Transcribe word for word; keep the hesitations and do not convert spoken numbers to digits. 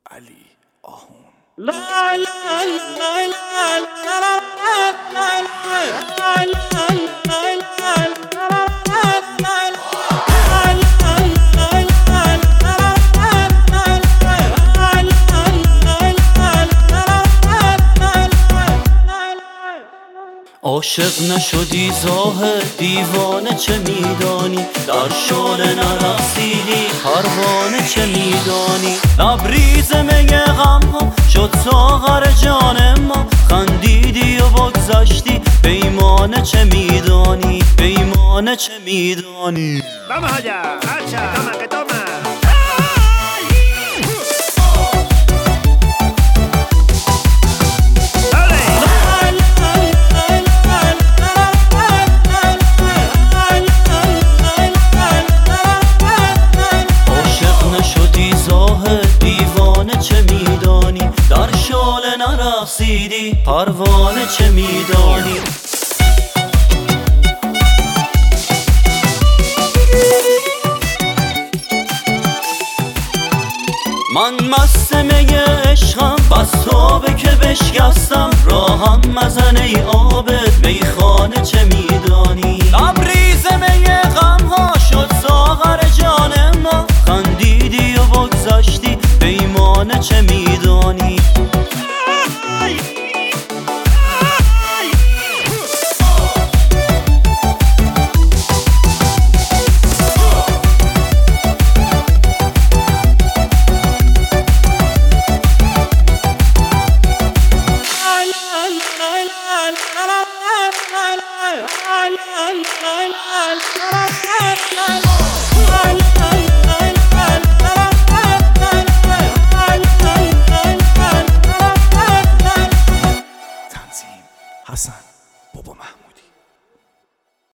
علی آهون. عاشق نشدی زاهد دیوانه چه میدانی، در شانه نرسیدی پروانه چه میدانی. لبریز می غم ها شد ساغر جان ما، خندیدی و بگذشتی پیمانه چه میدانی، پیمانه چه میدانی. Vamos allá, hacha, toma que toma. نرسیدی پروانه چه میدانی. من مست می عشقم بس تابه که بشکستم، راهم مزن ای عابد میخانه چه میدانی. لبریز می غم ها شد ساغر جان ما، خندیدی و بگذشتی پیمانه چه میدانی. تنظیم حسن بابا محمود.